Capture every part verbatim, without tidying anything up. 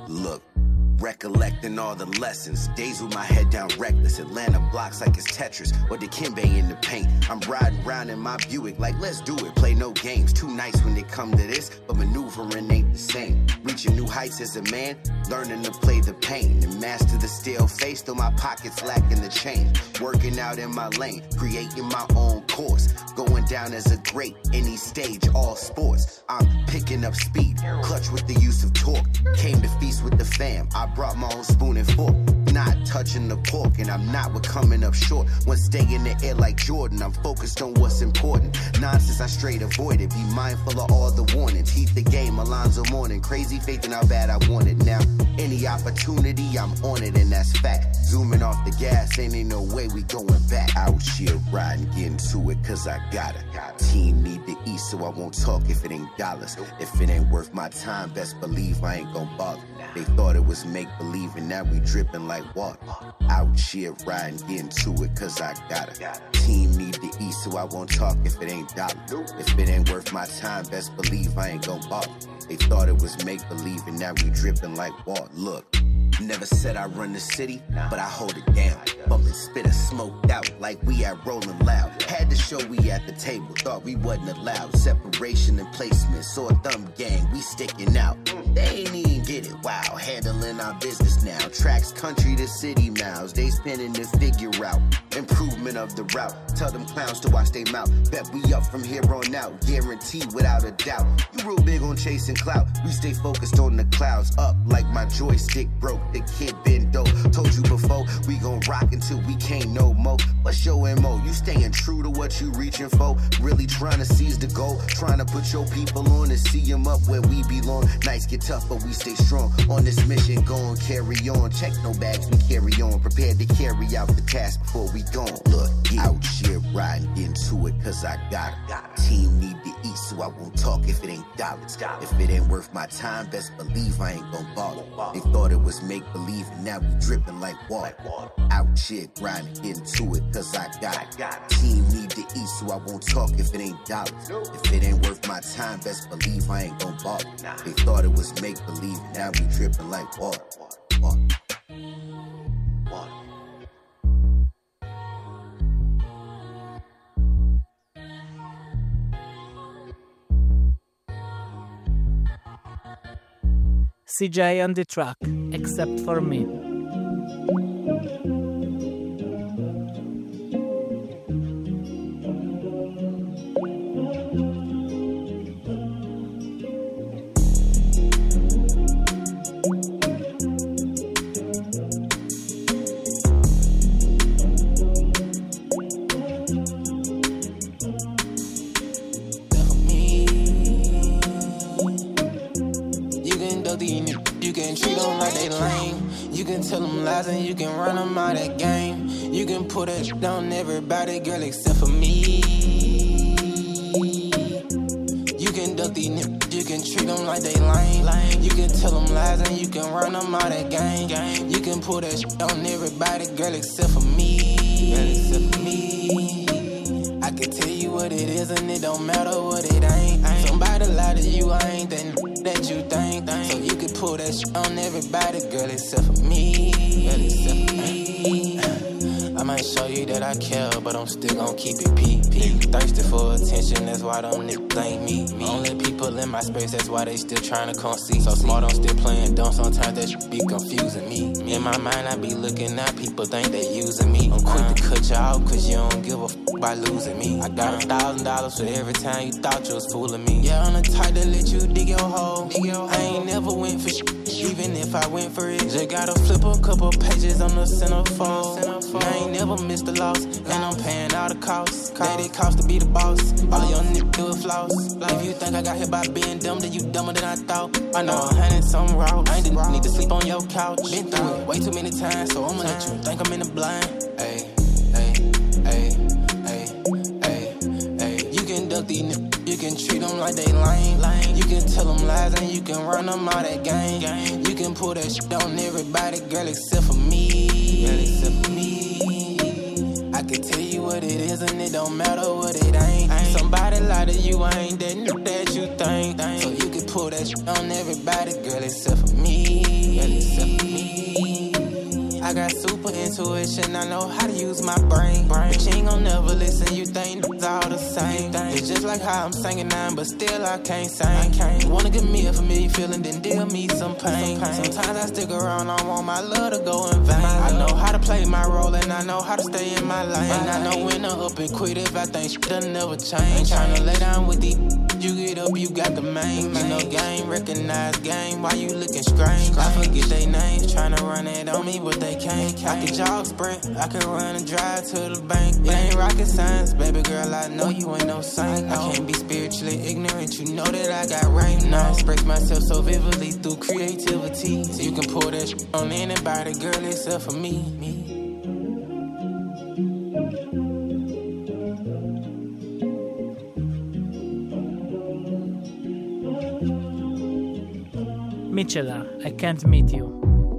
Look, recollecting all the lessons. Days with my head down reckless. Atlanta blocks like it's Tetris or Dikembe in the paint. I'm riding around in my Buick like let's do it. Play no games. Too nice when they come to this, but maneuvering ain't the same. Reaching new heights as a man, learning to play the pain and master the steel face. Though my pockets lacking the change. Working out in my lane, creating my own course. Going down as a great, any stage, all sports. I'm picking up speed, clutch with the use of torque. Came to feast with the fam. I brought my own spoon and fork, not touching the pork, and I'm not with coming up short. When stay in the air like Jordan, I'm focused on what's important. Nonsense I straight avoid it, be mindful of all the warnings. Heat the game, Alonzo Mourning, crazy faith in how bad I want it. Now, any opportunity, I'm on it, and that's fact. Zooming off the gas, ain't ain't no way we going back. Out here riding, getting to it, cause I got it. Team need to eat, so I won't talk if it ain't dollars. If it ain't worth my time, best believe I ain't gon' bother. They thought it was make-believe and now we dripping like water. Out here riding, getting to it cause I got it. Team need to eat so I won't talk if it ain't dollar. If it ain't worth my time, best believe I ain't gon' bother. They thought it was make-believe and now we dripping like water. Look, never said I run the city, but I hold it down. Bumpin' spitter smoked out like we at Rolling Loud. Had to show we at the table, thought we wasn't allowed. Separation and placement, sore thumb gang, we sticking out. They ain't even get it, wow, handling our business now. Tracks country to city miles, they spinning to figure out improvement of the route. Tell them clowns to watch they mouth, bet we up from here on out, guaranteed without a doubt. You real big on chasing clout, we stay focused on the clouds. Up like my joystick broke, the kid been dope. Told you before, we gon' rock until we can't no more. What's your M O? You staying true to what you reaching for? Really trying to seize the goal, trying to put your people on and see them up where we belong. Nights get tough, but we stay strong. On this mission, gon' carry on. Check no bags, we carry on. Prepared to carry out the task before we gone. Look, yeah. Out here riding, getting to it cause I got it. Team need to eat, so I won't talk if it ain't dollars. If it ain't worth my time, best believe I ain't gon' bother. They thought it was make believe and now we dripping like water. Out here grinding, getting to it cause I got it. Team need to eat, so I won't talk if it ain't dollars. If it ain't worth my time, best believe I ain't gon' bother. They thought it was make believe, now we dripping like water. Water. Water. C J on the track, Except for Me. You can treat them like they lame. You can tell them lies and you can run them out that game. You can put that shit on everybody, girl, except for me. You can duck these niggas, you can treat them like they lame. You can tell them lies and you can run them out that game. You can put that shit on everybody, girl, except for me. Girl, except for me. I can tell you what it is and it don't matter what it ain't. Somebody lie to you, I ain't that that you think. So you can pull that shit on everybody, girl, except for me. Girl, except for me. I might show you that I care, but I'm still gon' keep it P P. Thirsty for attention, that's why them niggas ain't me. me. Only people in my space, that's why they still tryna come see. So smart, I'm still playing dumb, sometimes that shit be confusing me. In my mind, I be looking at people think they using me. I'm quick to cut you out, cause you don't give a f by losing me. I got a thousand dollars for every time you thought you was fooling me. Yeah, I'm the type to let you dig your hole. Dig your hole. I ain't never went for shit, even if I went for it. Just gotta flip a couple pages on the centerfold. I ain't never missed a loss, and I'm paying all the costs. That it costs to be the boss. All of your niggas do it flaws. If you think I got hit by being dumb, then you dumber than I thought. I know a hundred some route. I ain't didn't need to sleep on your couch. Been through it way too many times, so I'ma let you think I'm in the blind. Hey, hey, hey, hey, hey, hey. You can duck these niggas, you can treat them like they lame. You can tell them lies and you can run them out that game. You can pull that shit on everybody, girl, except for me. Girl, except for me. I can tell you what it is and it don't matter what it ain't. Some somebody lie to you, I ain't that new that you think. So you can pull that shit on everybody, girl, except for me. Girl, except for me. I got super intuition, I know how to use my brain. But you ain't gon' never listen, you think it's all the same. It's just like how I'm singing now, but still I can't sing. You wanna give me a familiar feeling, then deal me some pain. Sometimes I stick around, I want my love to go in vain. I know how to play my role and I know how to stay in my lane. And I know when to up and quit if I think shit done never change. Tryna lay down with these, you get up, you got the main. You know game, recognize game, why you looking strange? I forget they names, tryna run it on me, but they can't. I can jog sprint, I can run and drive to the bank. It ain't rocket science, baby girl, I know you ain't no saint. I can't be spiritually ignorant, you know that I got rain. I express myself so vividly through creativity. So you can pull that shit on anybody, girl, except for me. me. Mitchella, I Can't Meet You.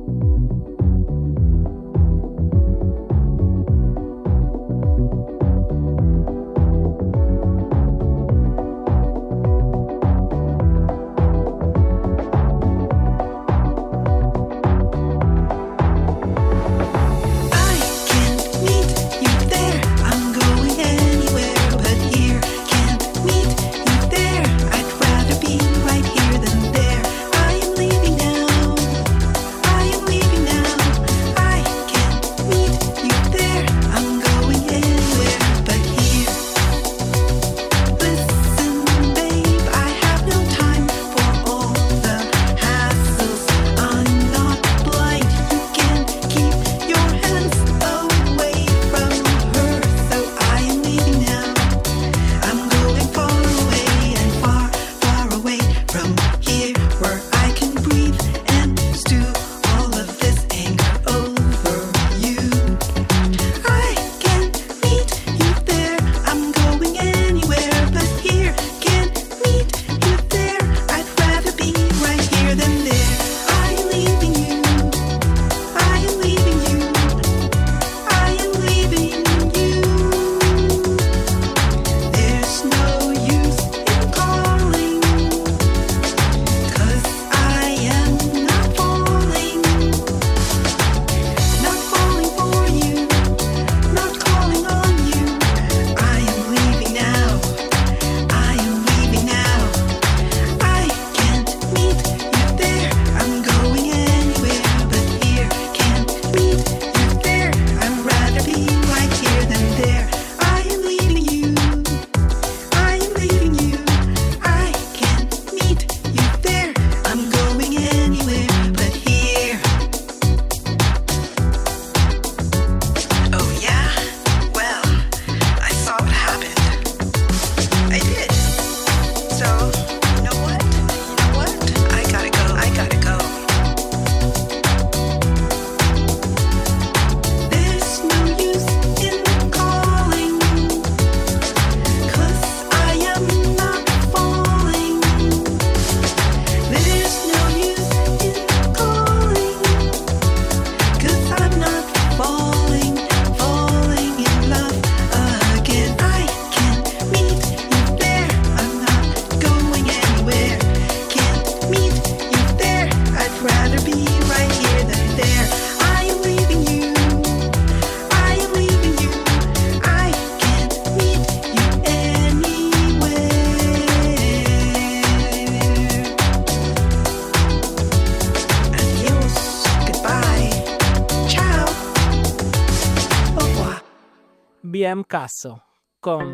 B M Casso con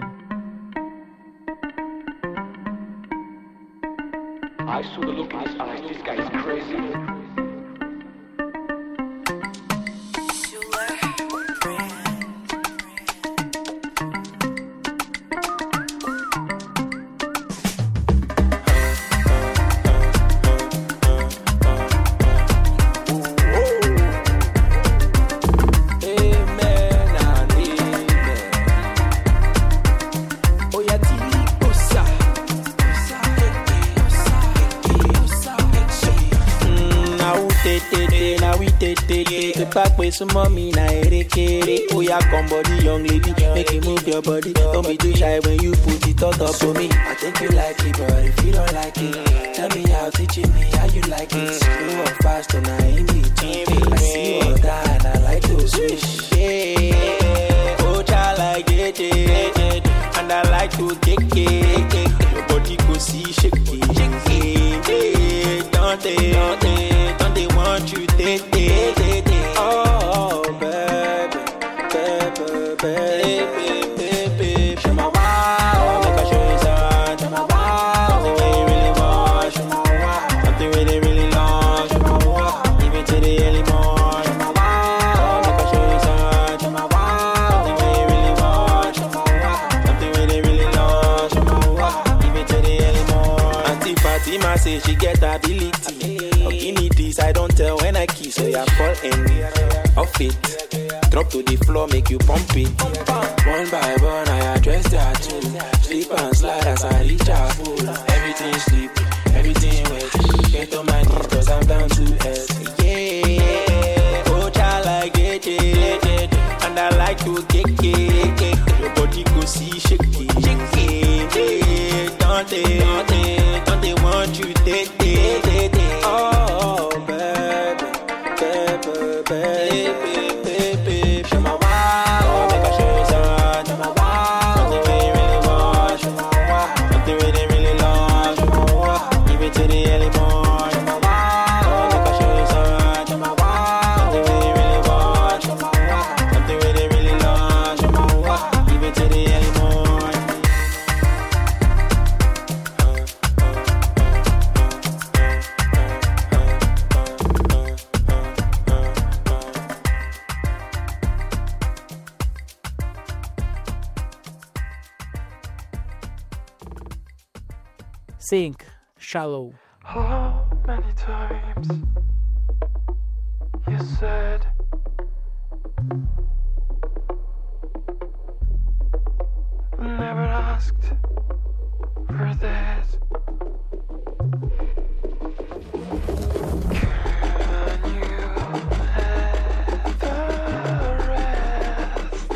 I saw the look in his eyes, this guy is crazy. Mm, te te te. The back way some mommy na ere kere. Oh yeah, come body young lady, make you move your body. Don't be too shy when you put it on top of me. I think you like it, but if you don't like it, tell me how, teaching me how you like it. Slow or fast and I in between. I see all that and I like to switch. Yeah, oh child like it, and I like to kick it. Your body go see shake it, shake it. Don't they, don't they, don't they want you, they, they, they, they. Oh, baby, baby, baby, baby. Show my wow, make I show you something. Show my wow, something you really want. Show my wow, something really, really long. Show my wow, even to the early morning. Show my wow, make I show you something. Show my wow, something you really want. Show my wow, something really, really long. Show my wow, even to the early morning. Auntie Fatima say she get ability. This I don't tell when I kiss, so ya fall in off it. Drop to the floor, make you pump it. One by one, I address that too. Sleep and slide as I reach out. Everything sleep, everything wet. Get on my knees, cause I'm down to earth. Yeah, oh child, I get it. And I like to kick it. Your body go see shake it, shake it. Don't they, don't they, don't they want you, they, they, they, they. Oh, baby, baby, show my wow, make I show you something. Show my wow, something really, really want. Show my wow, something really, really long. Show my wow, give it to the early morning. Show my wow, make I show you something. Show my wow, something really, really want. Show my wow, something really, really long. Show my wow, give it to the early morning. Think, Shallow. How many times you said never asked for this? Can you ever rest?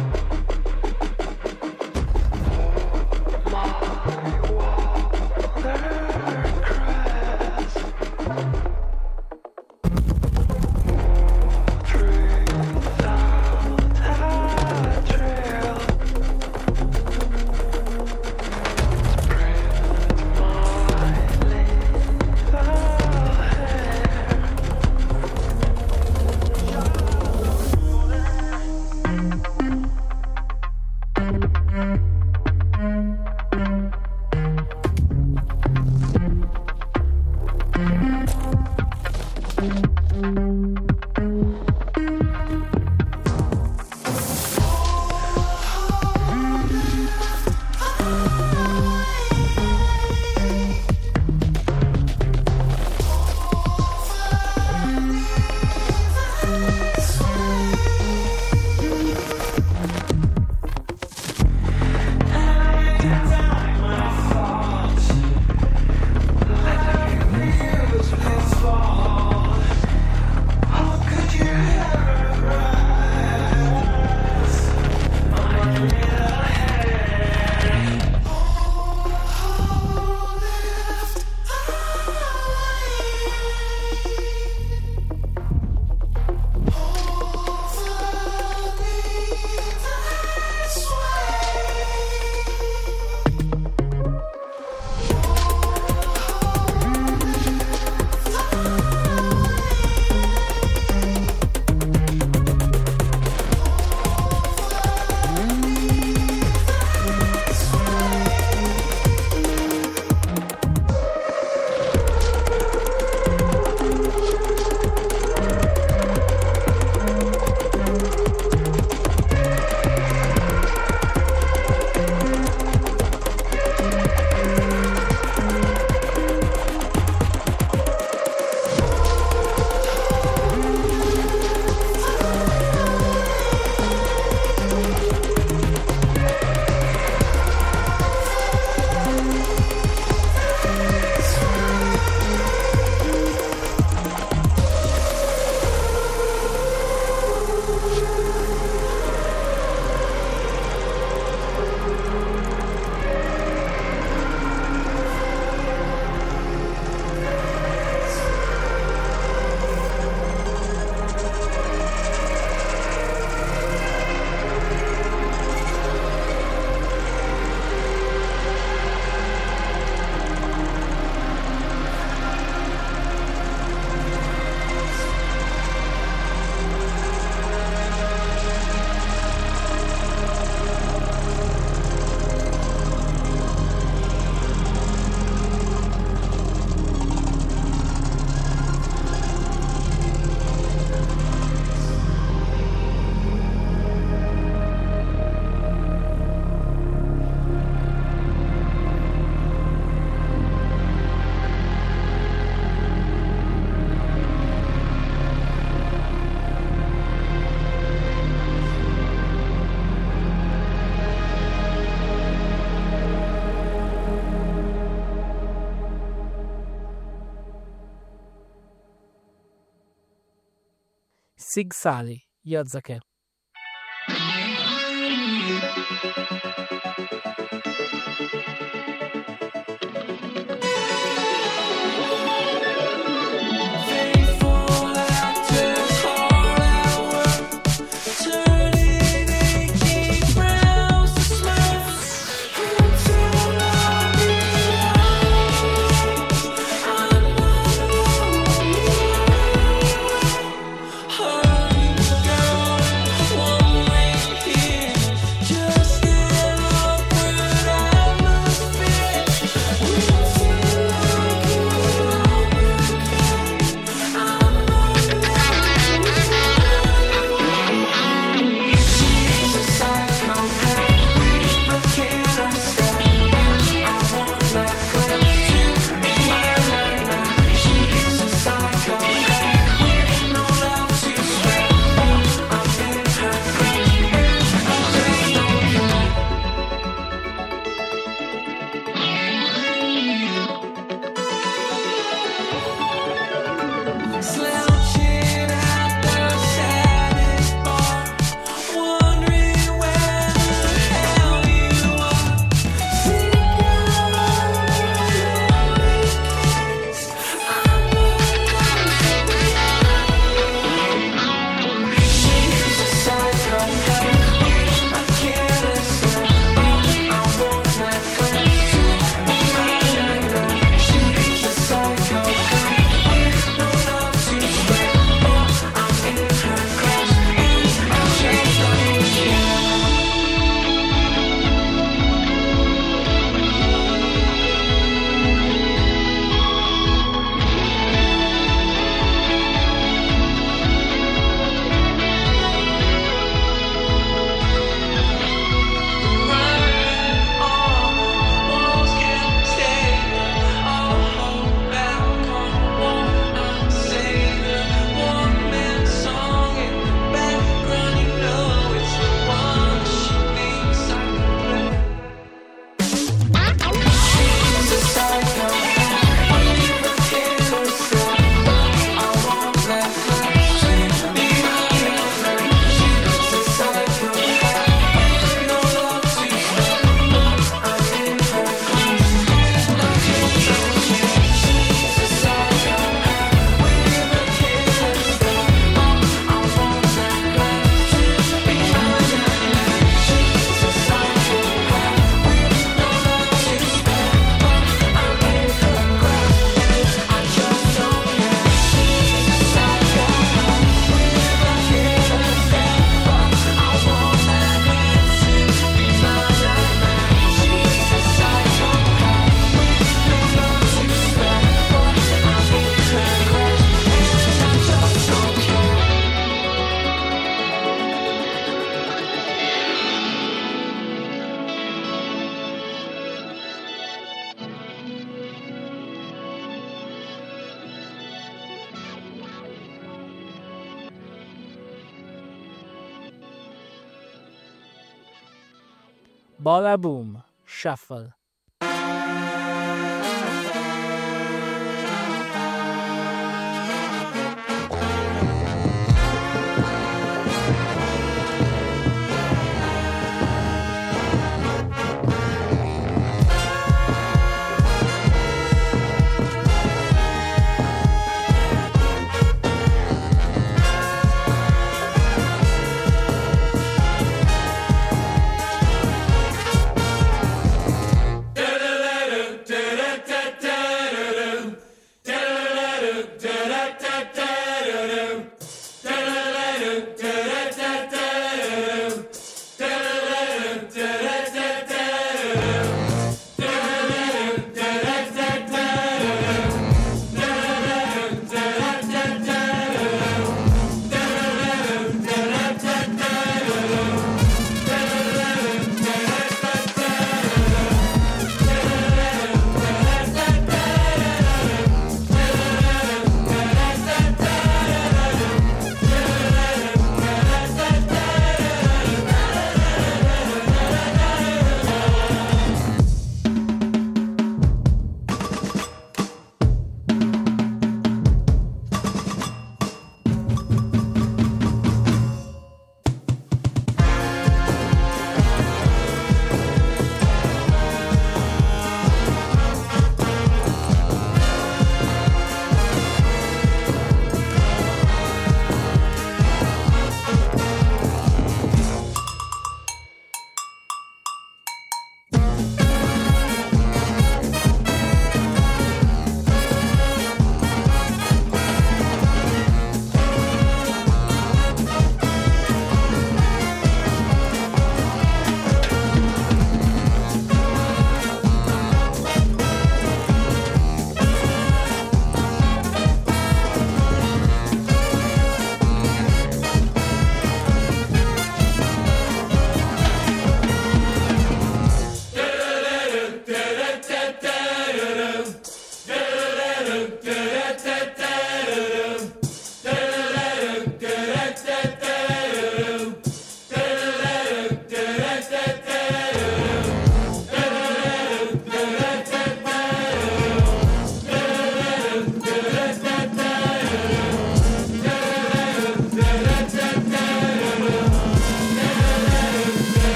My water crest. Truth out a trail. Print my lethal hair. Letting you use Sig Sally, Yozake. Bada Boom, Shuffle.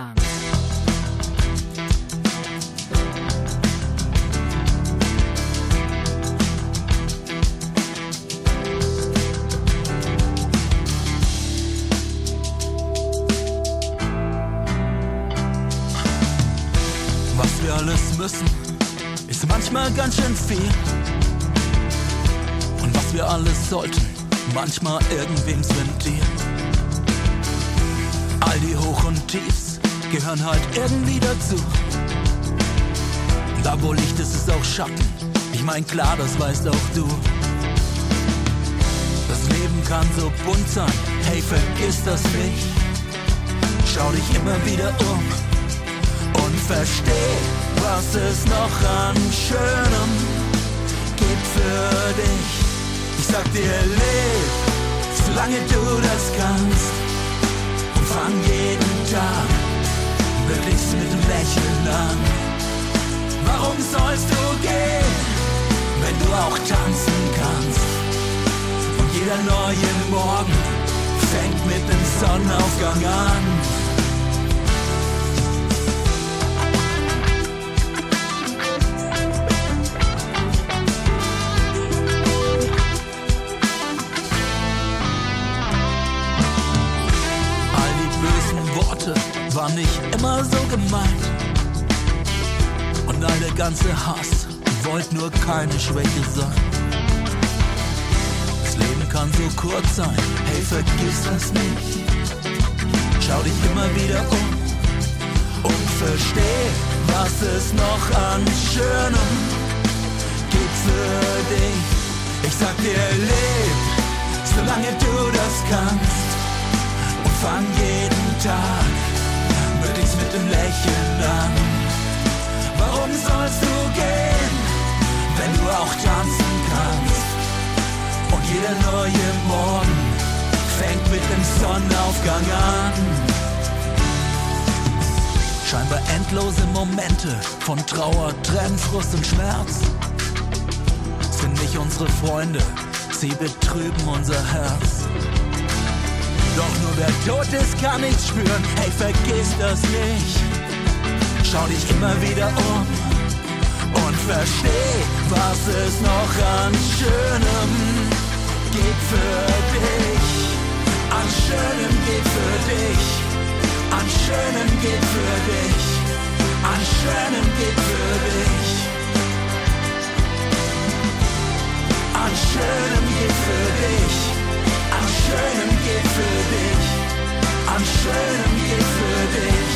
Dance. Was wir alles müssen, ist manchmal ganz schön viel. Und was wir alles sollten, manchmal irgendwem's Ventil. All die Hoch- und Tiefs gehören halt irgendwie dazu. Da wo Licht ist, ist auch Schatten. Ich mein klar, das weißt auch du. Das Leben kann so bunt sein, hey, vergiss das nicht. Schau dich immer wieder um und versteh, was es noch an Schönem gibt für dich. Ich sag dir, leb, solange du das kannst. Und fang jeden Tag möglichst mit dem Lächeln an. Warum sollst du gehen, wenn du auch tanzen kannst? Und jeder neue Morgen fängt mit dem Sonnenaufgang an. War nicht immer so gemeint. Und all der ganze Hass wollte nur keine Schwäche sein. Das Leben kann so kurz sein, hey, vergiss das nicht. Schau dich immer wieder um und versteh, was es noch an Schönem gibt für dich. Ich sag dir, leb, solange du das kannst. Und fang jeden Tag möglichst mit dem Lächeln an. Warum sollst du gehen, wenn du auch tanzen kannst? Und jeder neue Morgen fängt mit dem Sonnenaufgang an. Scheinbar endlose Momente von Trauer, Tränen, Frust und Schmerz sind nicht unsere Freunde, sie betrüben unser Herz. Doch nur wer tot ist, kann nichts spüren, hey, vergiss das nicht. Schau dich immer wieder um und versteh, was es noch an Schönem gibt für dich. An Schönem geht für dich. An Schönem geht für dich. An Schönem geht für dich. An Schönem geht für dich. An Schönem geht für dich. An Schönem geht für dich.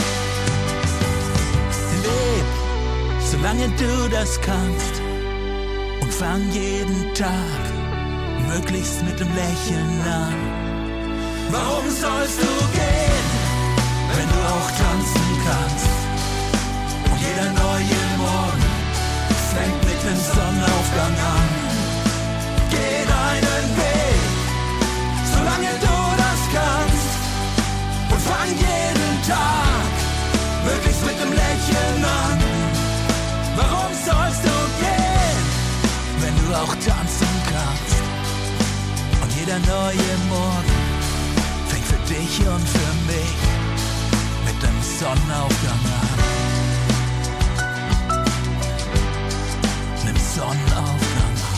Leb, solange du das kannst. Und fang jeden Tag möglichst mit dem Lächeln an. Warum sollst du gehen, wenn du auch tanzen kannst? Und jeder neue Morgen fängt mit dem Sonnenaufgang an. Geh deinen Weg, solange du das kannst. Und fang jeden Tag möglichst mit dem Lächeln an. Warum sollst du gehen, wenn du auch tanzen kannst? Und jeder neue Morgen fängt für dich und für mich mit dem Sonnenaufgang an. Nimm Sonnenaufgang an.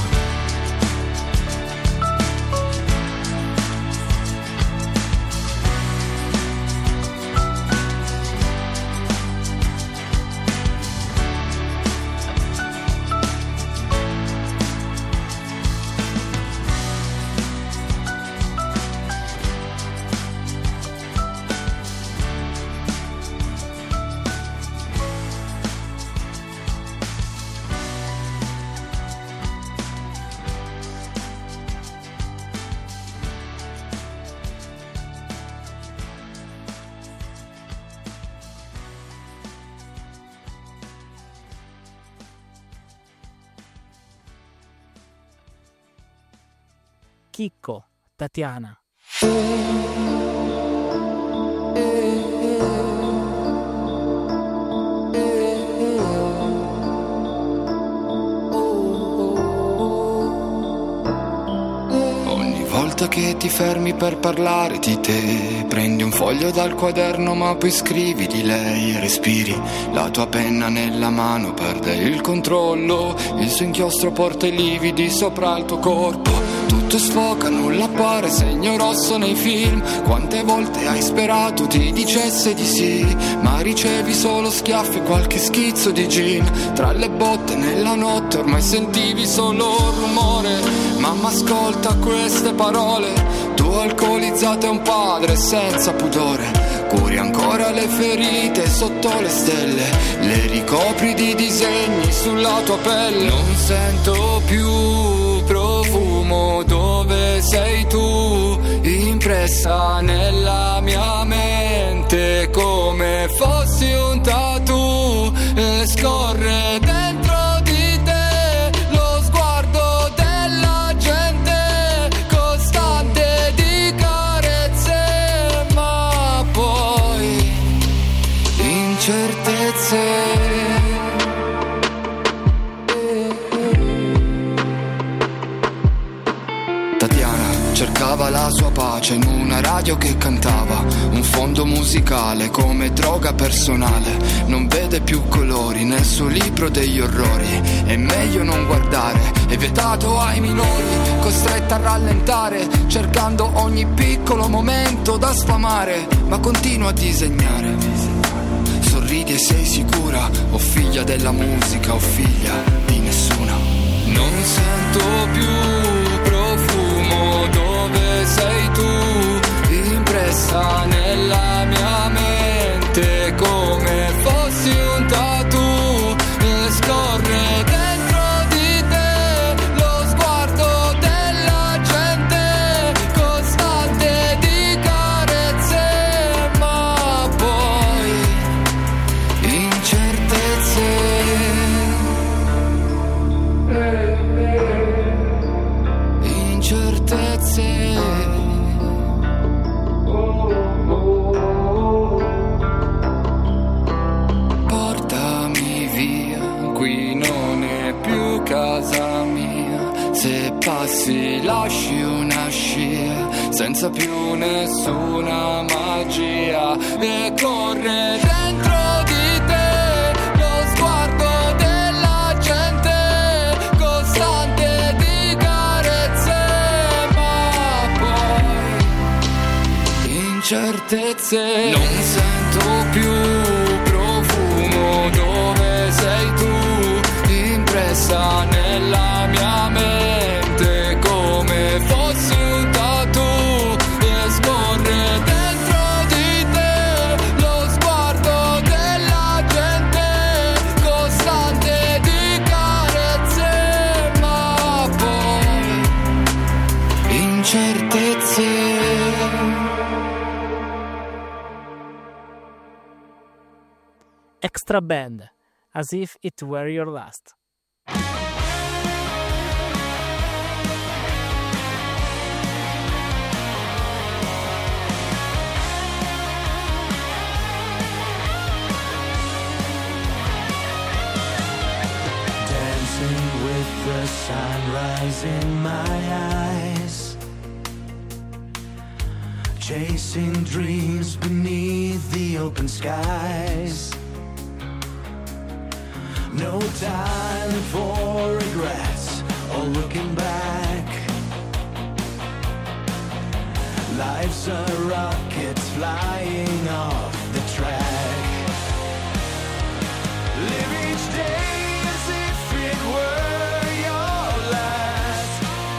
Chicco, Tatiana. Ogni volta volta che ti fermi per parlare di te, prendi un foglio dal quaderno ma poi scrivi di lei, respiri la tua penna nella mano, perde il controllo, il suo inchiostro porta i lividi sopra il tuo corpo, tutto sfoca, nulla appare, segno rosso nei film, quante volte hai sperato ti dicesse di sì, ma ricevi solo schiaffi e qualche schizzo di gin, tra le botte nella notte ormai sentivi solo il rumore, mamma ascolta queste parole, tu alcolizzato e un padre senza pudore, curi ancora le ferite sotto le stelle, le ricopri di disegni sulla tua pelle, non sento più profumo, dove sei tu, impressa nella mia mente come fossi un tattoo, e scorre dentro di te lo sguardo della gente, costante di carezze, ma poi incertezze. Cercava la sua pace in una radio che cantava un fondo musicale come droga personale, non vede più colori nel suo libro degli orrori, è meglio non guardare, è vietato ai minori, costretta a rallentare, cercando ogni piccolo momento da sfamare, ma continua a disegnare. Sorridi e sei sicura, o figlia della musica o figlia di nessuna. Non sento più profumo, dove sei tu, impressa nella mia mente come fossi un tattoo, e scorre dentro di te lo sguardo della gente, costante di carezze, ma poi incertezze. Incertezze. Portami via, qui non è più casa mia, se passi lasci una scia, senza più nessuna magia, e corre dentro di te lo sguardo della gente, costante di carezze, ma poi incertezze. Non sento più profumo, dove sei tu, impressa nella mia mente come fossi un tattoo, e scorre dentro di te lo sguardo della gente, costante di carezze, ma poi incertezze. Extra Band, As If It Were Your Last. Dancing with the sunrise in my eyes, chasing dreams beneath the open skies. No time for regrets or looking back. Life's a rocket flying off the track. Live each day as if it were your last.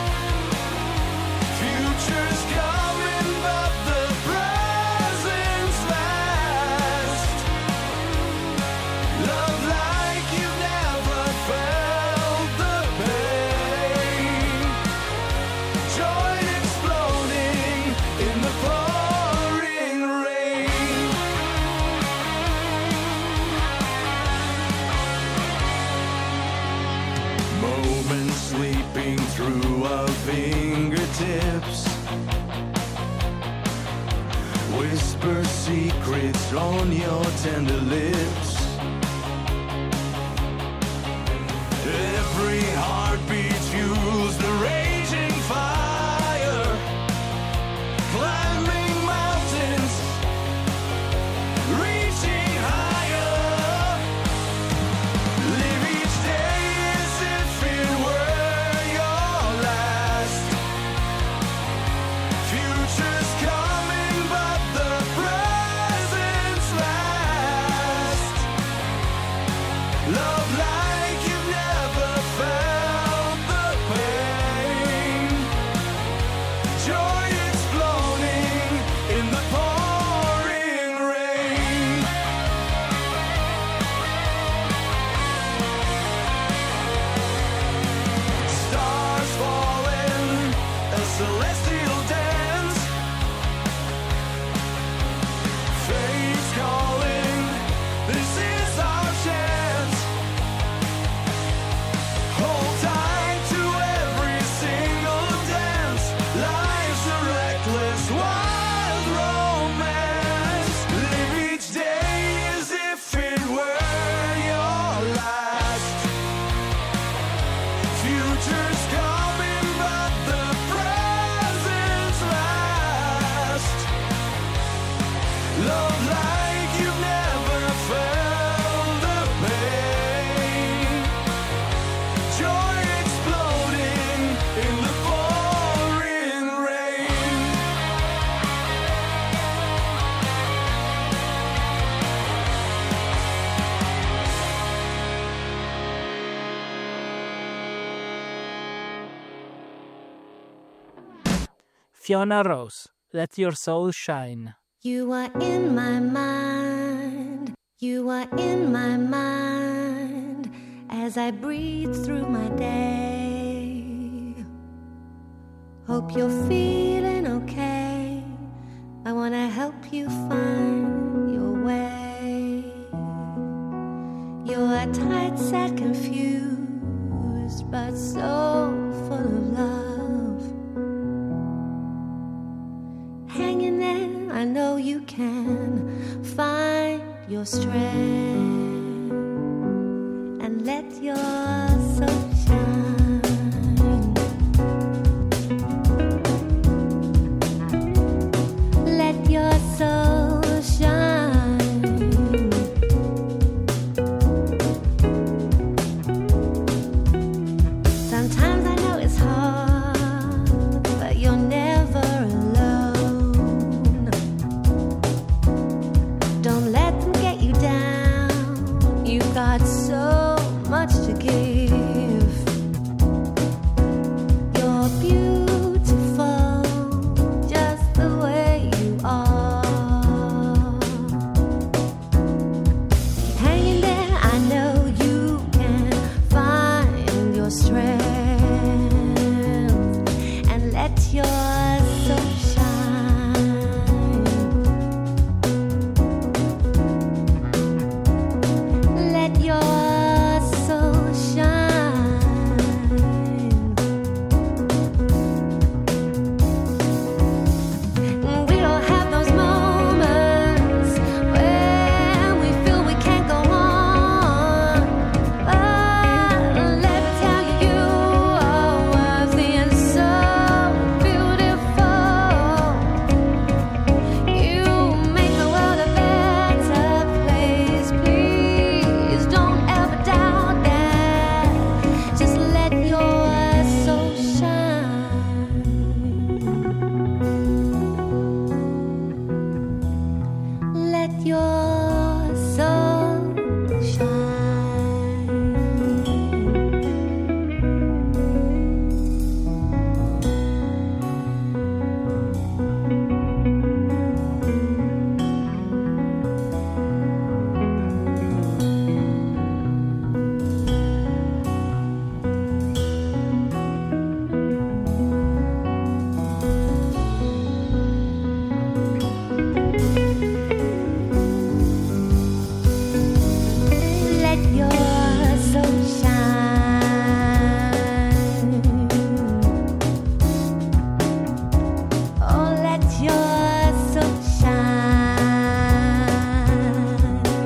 Future's coming but the present's last. Love like you've never felt the pain. Joy exploding in the pouring rain. Moments sleeping through our fingertips. Whisper secrets on your tender lips. Every heartbeat fuels the raging fire. Fiona Rose, Let Your Soul Shine. You are in my mind, you are in my mind, as I breathe through my day. Hope you're feeling okay, I wanna help you find your way. You're a tight set, confused, but so full of love. Hanging there, I know you can find your strength and let your soul shine. Let your soul shine. Sometimes I know it's hard, but you're never alone. Don't let them get you down. You've got so much to give. You're beautiful just the way you are. Hanging there, I know you can find your strength and let your soul shine. Let your soul shine. We all have those moments when we feel we can't go on. But let me tell you, you are worthy and so beautiful. You make the world a better place. Please don't ever doubt that. Just let your soul shine. Let your soul shine. Let your soul shine. Oh, let your soul shine.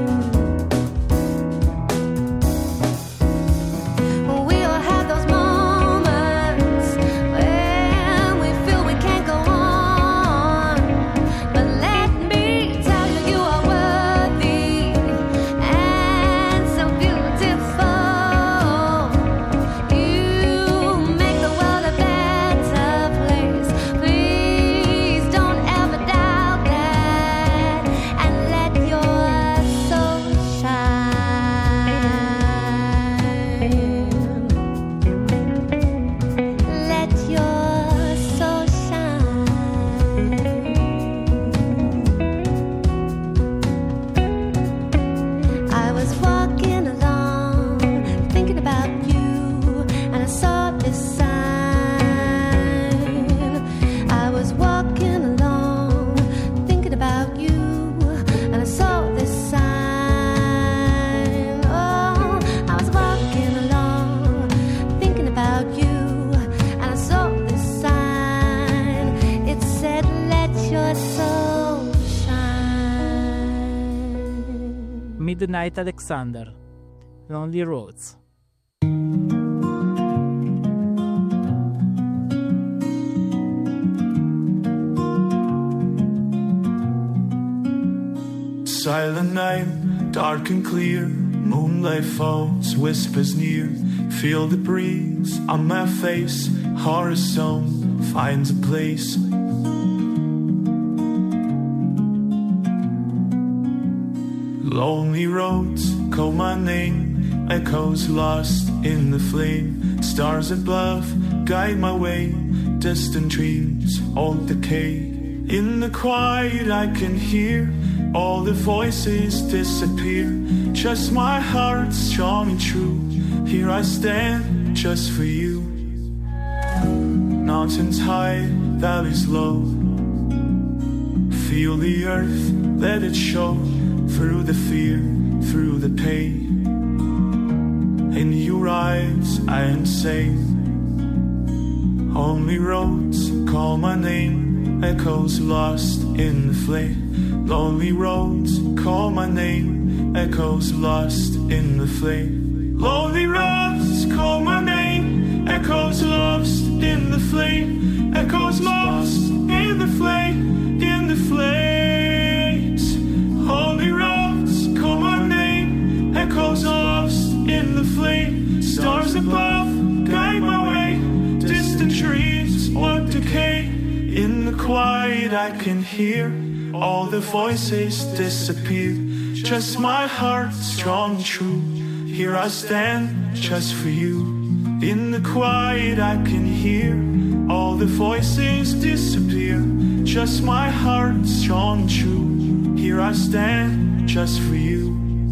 We all have those moments when we feel we can't go on. But let me tell you, you are worthy and so beautiful. You make the world a better place. Please don't ever doubt that. And let your soul shine. Let your soul shine. I was walking along, thinking about you, and I saw this sign. I was walking along, thinking about you, and I saw this sign. Oh, I was walking along, thinking about you, and I saw this sign. It said, let your soul shine. Midnight Alexander, Lonely Roads. Silent night, dark and clear, moonlight falls, whispers near. Feel the breeze on my face, horizon finds a place. Lonely roads call my name, echoes lost in the flame. Stars above guide my way, distant dreams all decay. In the quiet I can hear all the voices disappear. Just my heart strong and true. Here I stand just for you. Mountains high, valleys low. Feel the earth, let it show. Through the fear, through the pain. In your eyes I am safe. Only roads call my name. Echoes lost in the flame. Lonely roads call my name. Echoes lost in the flame. Lonely roads call my name. Echoes lost in the flame. Echoes lost in the flame. In the flames. Lonely roads call my name. Echoes lost in the flame. Stars above guide my way. Distant trees what decay. In the quiet I can hear all the voices disappear. Just my heart strong and true. Here I stand just for you. In the quiet I can hear all the voices disappear. Just my heart strong and true. Here I stand just for you.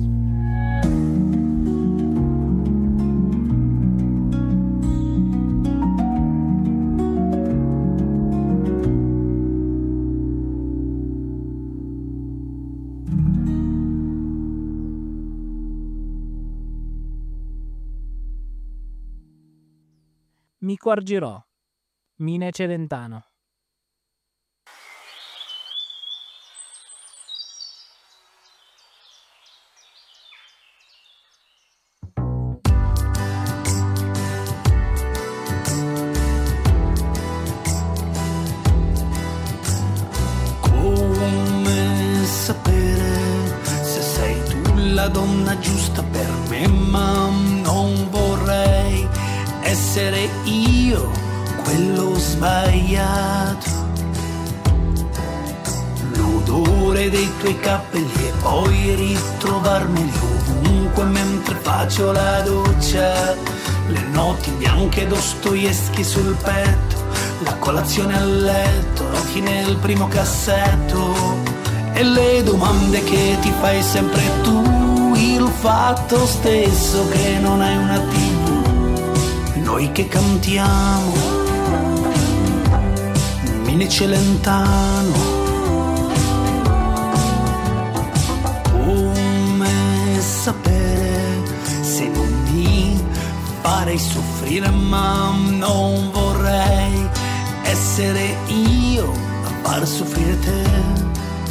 Mi Quargirò, Mine Celentano. Come sapere se sei tu la donna giusta per me, ma non vorrei essere io quello sbagliato. L'odore dei tuoi capelli e poi ritrovarmeli ovunque mentre faccio la doccia. Le noti bianche Dostoevsky sul petto, la colazione a letto, occhi nel primo cassetto. E le domande che ti fai sempre tu, il fatto stesso che non hai una tivù. Noi che cantiamo, Mine Celentano. Come sapere se non mi farei soffrire, ma non vorrei essere io a far soffrire te.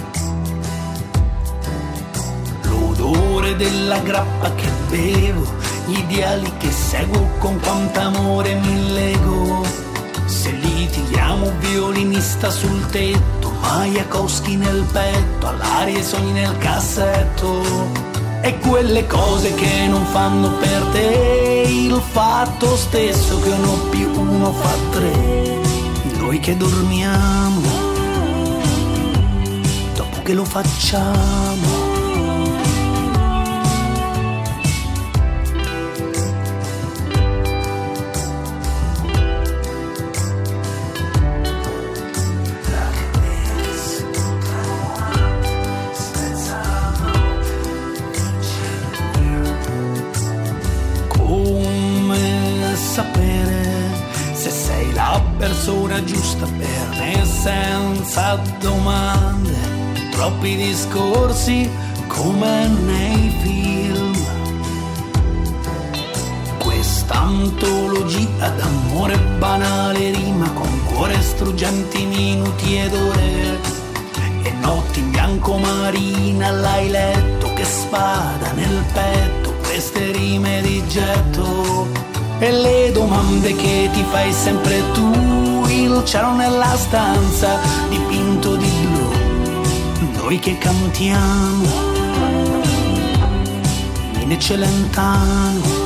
L'odore della grappa che bevo, gli ideali che seguo, con quant'amore mi lego. Se litighiamo, violinista sul tetto, Majakowski nel petto, all'aria e sogni nel cassetto. E quelle cose che non fanno per te, il fatto stesso che uno più uno fa tre. Noi che dormiamo, dopo che lo facciamo. Persona giusta per me senza domande, troppi discorsi come nei film. Quest'antologia d'amore banale rima con cuore struggenti, minuti ed ore. E notti in bianco marina, l'hai letto che spada nel petto, queste rime di getto. E le domande che ti fai sempre tu, il cielo nella stanza dipinto di blu. Noi che cantiamo, Mine Celentano.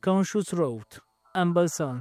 Conscious Road, Humble Sons.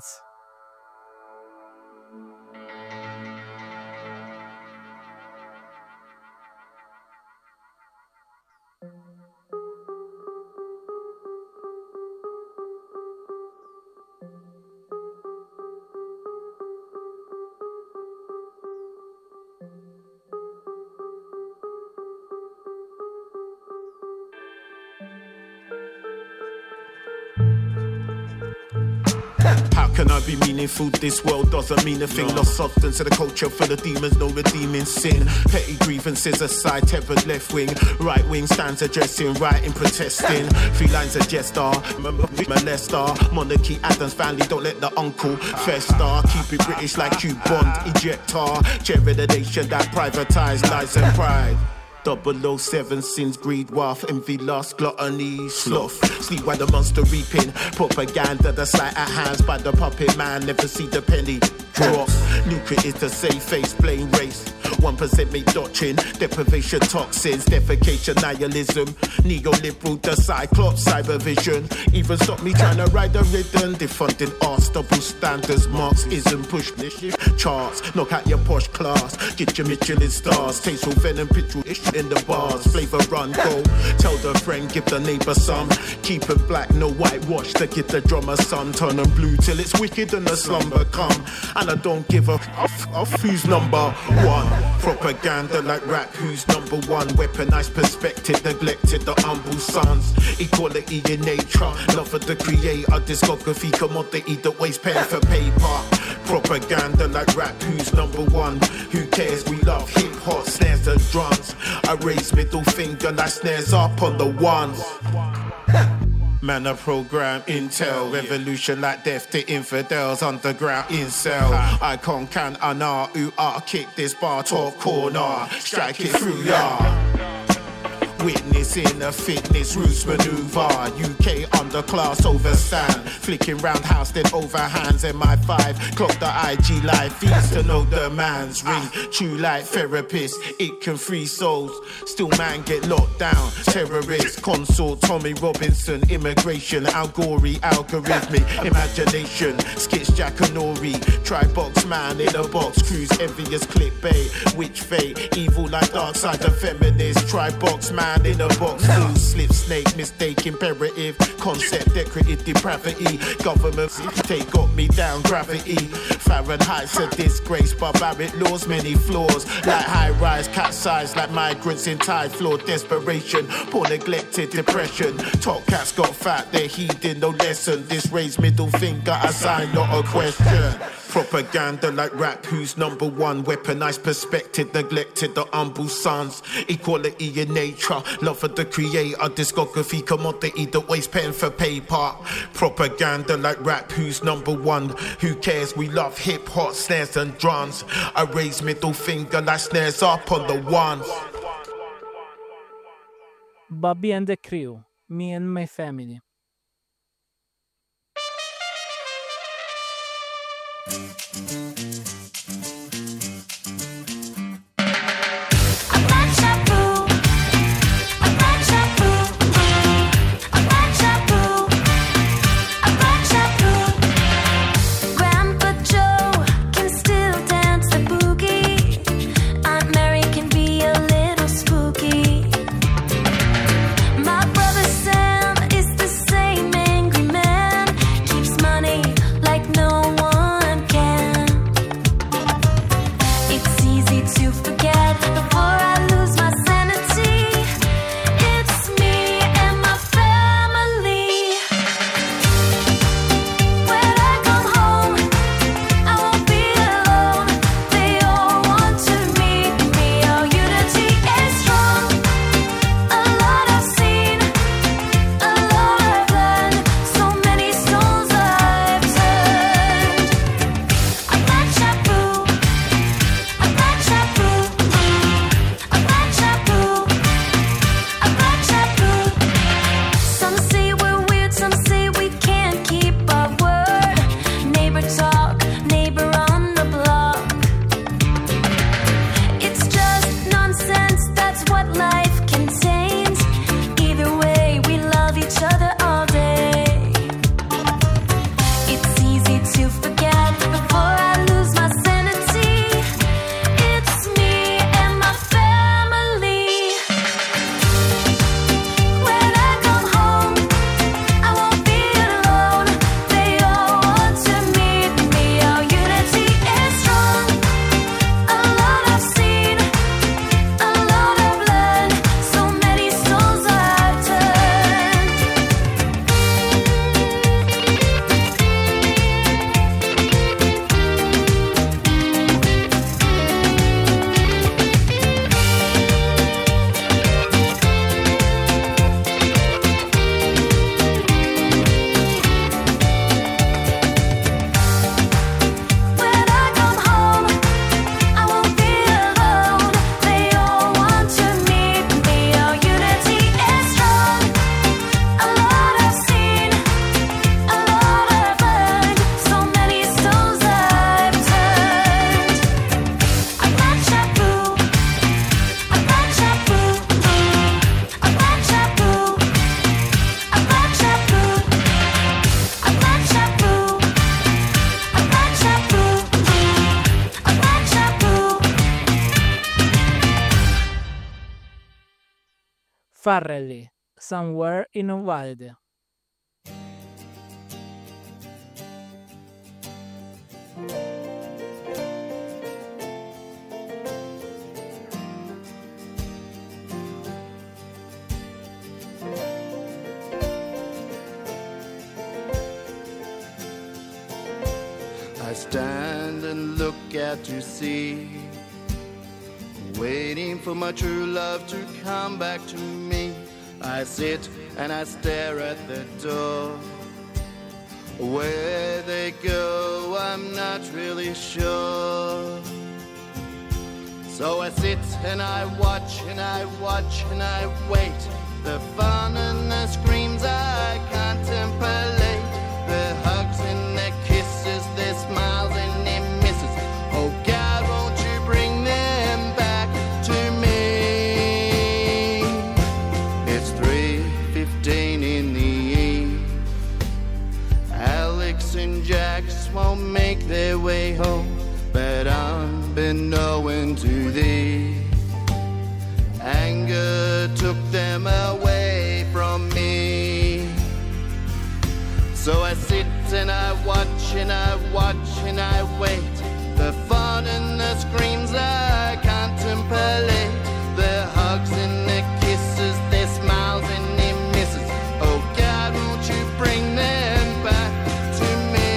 How can I be meaningful? This world doesn't mean a thing. No. Lost substance to the culture full of demons, no redeeming sin. Petty grievances aside, tethered left wing. Right wing stands addressing, writing, protesting. Three lines of jester, molester. Monarchy, Adams family, don't let the uncle fester. Keep it British like you bond, ejector. Cherry the nation that privatized lies and pride. double oh seven sins, greed, wealth, envy, lust, gluttony, sloth. Sleep while the monster reaping. Propaganda, the sleight of hands by the puppet man. Never see the penny drop. Lucre is the safe face, blame race. One percent make doctrine, deprivation, toxins, defecation, nihilism. Neoliberal, the cyclops, cyber vision. Even stop me trying to ride the rhythm. Defunding arts, double standards, Marxism, push charts. Knock out your posh class, get your Michelin stars. Tasteful venom, picture in the bars, flavor run, go. Tell the friend, give the neighbor some. Keep it black, no whitewash to get the drummer sun. Turn them blue till it's wicked and the slumber come. And I don't give a f off who's number one. Propaganda like rap, who's number one. Weaponized perspective, neglected the humble sons. Equality in nature, love of the creator. Discography, commodity, the waste pen for paper. Propaganda like rap, who's number one. Who cares, we love hip hop, snares and drums. I raise middle finger like snares up on the ones. Man, a program intel, revolution like death to infidels, underground incel. Icon can anar, ooh ah, kick this bar, top corner, strike it through ya. Witnessing a fitness roots maneuver. U K underclass overstand. Flicking roundhouse then overhands. M I five clock the I G live feeds to know the man's ring. True like therapist, it can free souls. Still man get locked down. Terrorist, consort, Tommy Robinson. Immigration, Al Gore, algorithmic imagination. Skits Jackanory. Try box man in a box. Cruise envious clickbait. Witch fate, evil like dark side of feminist. Try box man in a box, fool, slip, snake, mistake, imperative, concept, decorative, depravity, government, take got me down, gravity, Fahrenheit's a disgrace, barbaric laws, many flaws, like high rise, cat size, like migrants in tide floor, desperation, poor neglected, depression, top cats got fat, they're heeding no lesson, this raised middle finger, a sign, not a question. Propaganda like rap, who's number one. Weaponized perspective, neglected the humble sons. Equality in nature, love for the creator. Discography, commodity, the waste pen for paper. Propaganda like rap, who's number one. Who cares, we love hip hop, snares and drums. I raise middle finger like snares up on the ones. Bobby and the Crew, Me and My Family. Farrelly, Somewhere in a Wild. I stand and look out to sea, waiting for my true love to come back to me. I sit and I stare at the door. Where they go, I'm not really sure. So I sit and I watch and I watch and I wait. The fun and the screams I contemplate. The hugs and the kisses, the smiles and the misses. Oh God, won't you bring them back to me? It's three fifteen in the evening. Alex and Jax won't make their way home, but I've been knowing to thee. Anger took them away from me. So I sit and I watch and I watch and I wait. The fun and the screams I contemplate. The hugs and the kisses, the smiles and the misses. Oh God, won't you bring them back to me?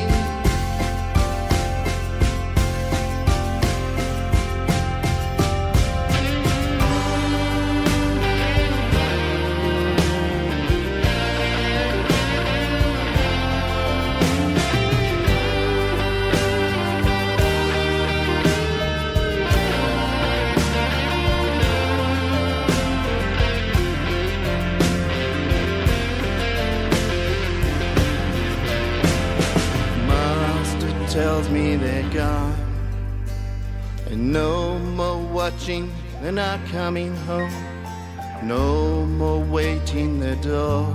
Tells me they're gone, and no more watching, they're not coming home. No more waiting the door.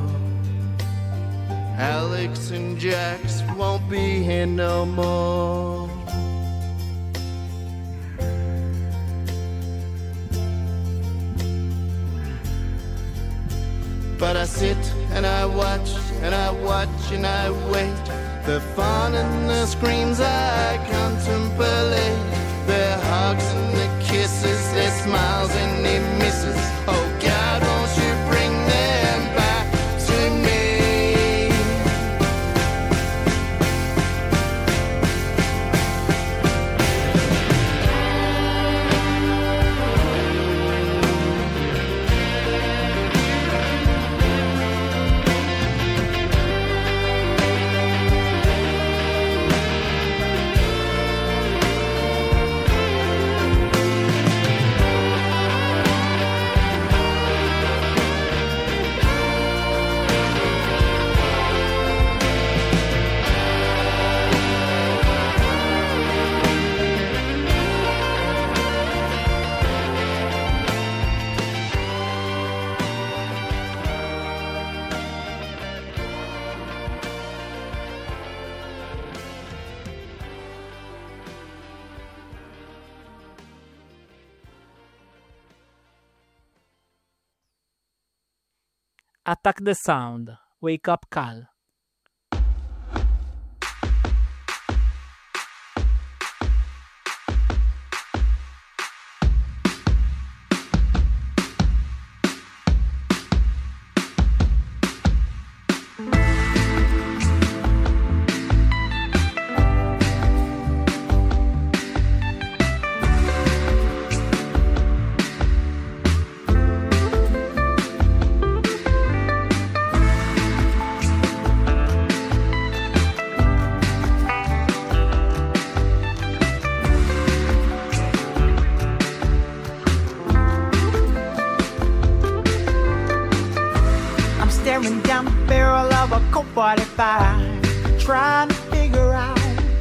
Alex and Jax won't be here no more. But I sit and I watch and I watch and I wait. The fun and the screams I contemplate. The hugs and the kisses, the smiles and the misses. Oh God, won't you bring them back to me? Attack the Sound, Wake Up Call. forty-five, trying to figure out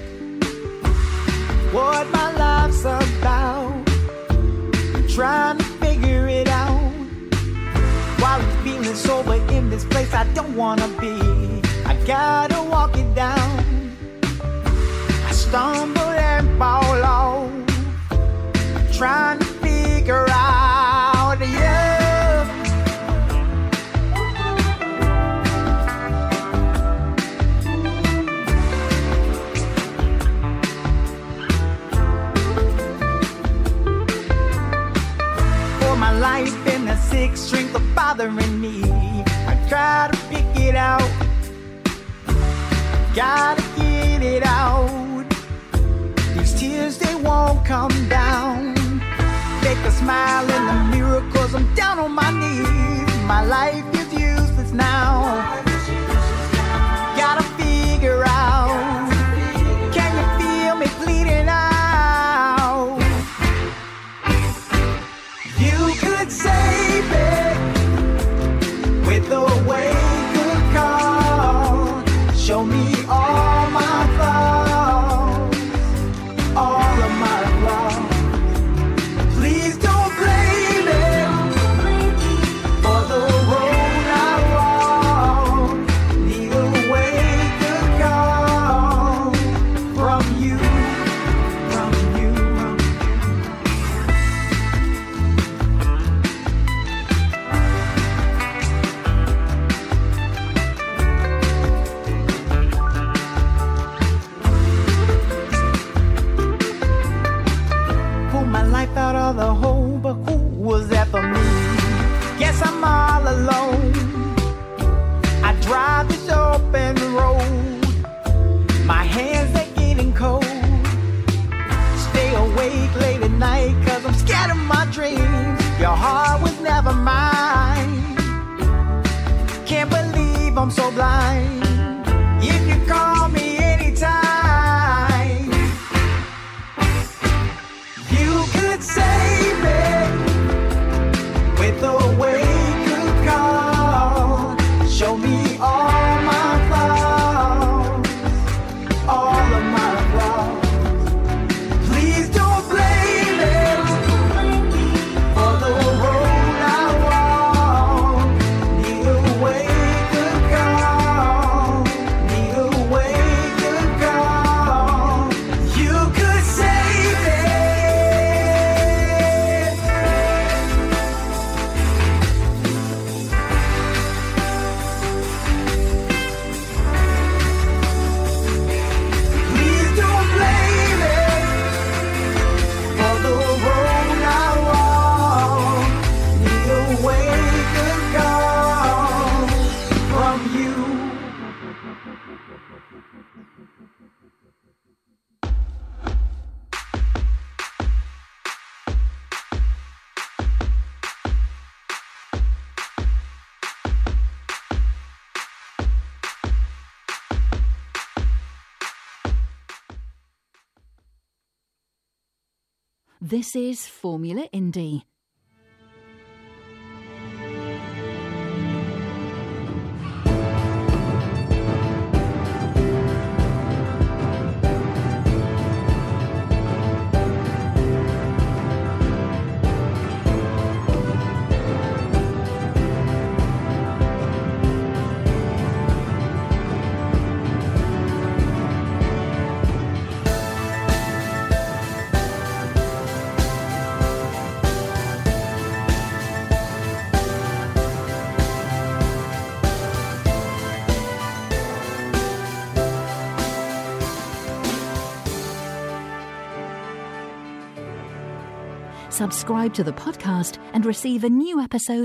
what my life's about, trying to figure it out, while I'm feeling sober in this place I don't wanna be. I gotta walk it down, I stumble and fall off, trying to figure out, yeah, life in the six strings are bothering me. I try to pick it out, gotta get it out. These tears, they won't come down. Take a smile in the mirror, cause I'm down on my knees. My life is useless now. Gotta figure out, can you feel me bleeding out? You could save it with a wake-up call. Show me all my flaws, all of my flaws. Please don't blame it for the road I walk. Need a wake-up call from you, from you. Pull my life out of the hole, but who was that for me? Guess I'm all alone. I drive this open road, my hands are getting cold. Stay awake late at night, cause I'm scared of my dreams. Your heart was never mine. Can't believe I'm so blind. If you call me anytime, you could save it with a wake-up call. Show me all my flaws, all of my flaws. Please don't blame it for the road I walk. Need a wake-up call, need a wake-up call. You could save it. Please don't blame it for the road I walk. Need a wake-up call from you. This is Formula Indie. Subscribe to the podcast and receive a new episode